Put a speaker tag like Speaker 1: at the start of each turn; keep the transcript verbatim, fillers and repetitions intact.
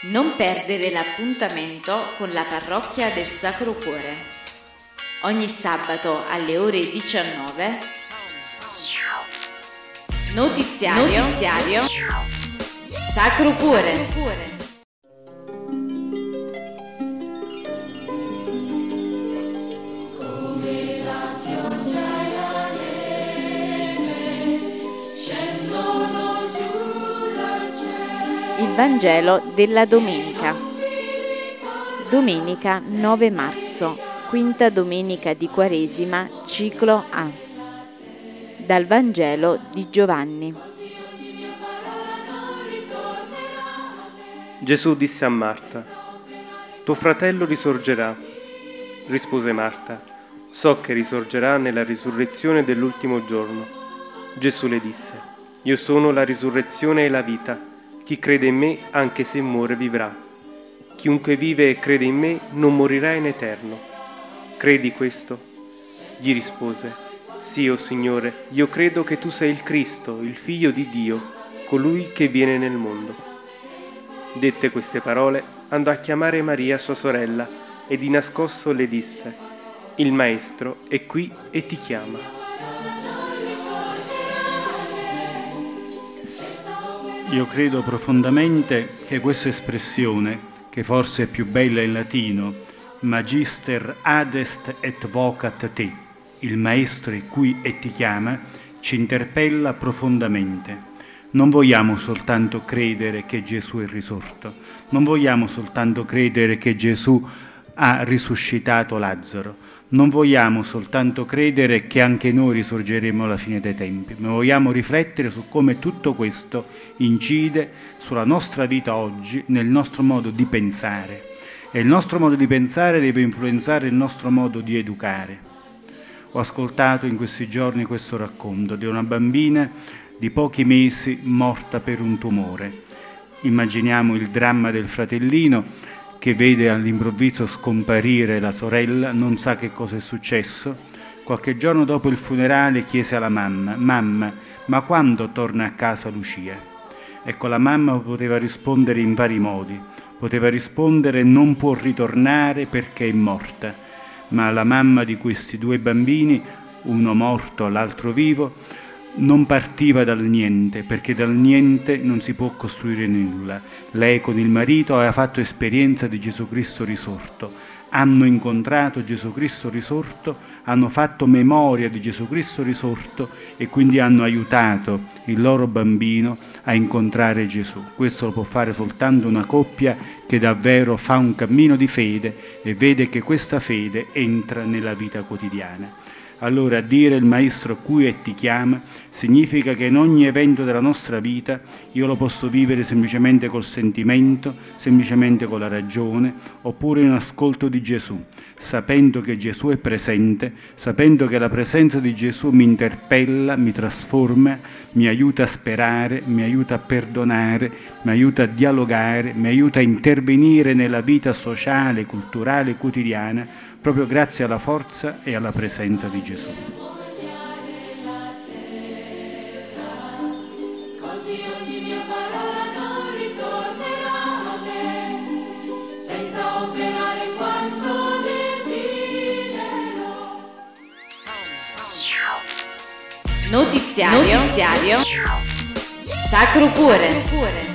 Speaker 1: Non perdere l'appuntamento con la parrocchia del Sacro Cuore. Ogni sabato alle ore diciannove. Notiziario, Notiziario Sacro Cuore. Il Vangelo della domenica. Domenica nove marzo, quinta domenica di Quaresima, ciclo A. Dal Vangelo di Giovanni.
Speaker 2: Gesù disse a Marta: «Tuo fratello risorgerà». Rispose Marta: «So che risorgerà nella risurrezione dell'ultimo giorno». Gesù le disse: «Io sono la risurrezione e la vita. Chi crede in me, anche se muore, vivrà. Chiunque vive e crede in me, non morirà in eterno. Credi questo?» Gli rispose: «Sì, o Signore, io credo che tu sei il Cristo, il Figlio di Dio, colui che viene nel mondo». Dette queste parole, andò a chiamare Maria, sua sorella, e di nascosto le disse: «Il Maestro è qui e ti chiama».
Speaker 3: Io credo profondamente che questa espressione, che forse è più bella in latino, Magister adest et vocat te, il Maestro è qui e ti chiama, ci interpella profondamente. Non vogliamo soltanto credere che Gesù è risorto, non vogliamo soltanto credere che Gesù ha risuscitato Lazzaro, non vogliamo soltanto credere che anche noi risorgeremo alla fine dei tempi, ma vogliamo riflettere su come tutto questo incide sulla nostra vita oggi, nel nostro modo di pensare. E il nostro modo di pensare deve influenzare il nostro modo di educare. Ho ascoltato in questi giorni questo racconto di una bambina di pochi mesi morta per un tumore. Immaginiamo il dramma del fratellino che vede all'improvviso scomparire la sorella, non sa che cosa è successo. Qualche giorno dopo il funerale chiese alla mamma: «Mamma, ma quando torna a casa Lucia?» Ecco, la mamma poteva rispondere in vari modi. Poteva rispondere: «Non può ritornare perché è morta». Ma la mamma di questi due bambini, uno morto, l'altro vivo, non partiva dal niente, perché dal niente non si può costruire nulla. Lei con il marito aveva fatto esperienza di Gesù Cristo risorto, hanno incontrato Gesù Cristo risorto, hanno fatto memoria di Gesù Cristo risorto e quindi hanno aiutato il loro bambino a incontrare Gesù. Questo lo può fare soltanto una coppia che davvero fa un cammino di fede e vede che questa fede entra nella vita quotidiana. Allora dire il Maestro qui e ti chiama significa che in ogni evento della nostra vita io lo posso vivere semplicemente col sentimento, semplicemente con la ragione, oppure in ascolto di Gesù, sapendo che Gesù è presente, sapendo che la presenza di Gesù mi interpella, mi trasforma, mi aiuta a sperare, mi aiuta a perdonare, mi aiuta a dialogare, mi aiuta a intervenire nella vita sociale, culturale, quotidiana, proprio grazie alla forza e alla presenza di Gesù.
Speaker 1: Notiziario, Notiziario Sacro Cuore.